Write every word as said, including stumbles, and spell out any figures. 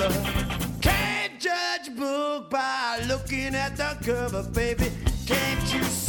Can't judge a book by looking at the cover, baby. Can't you see?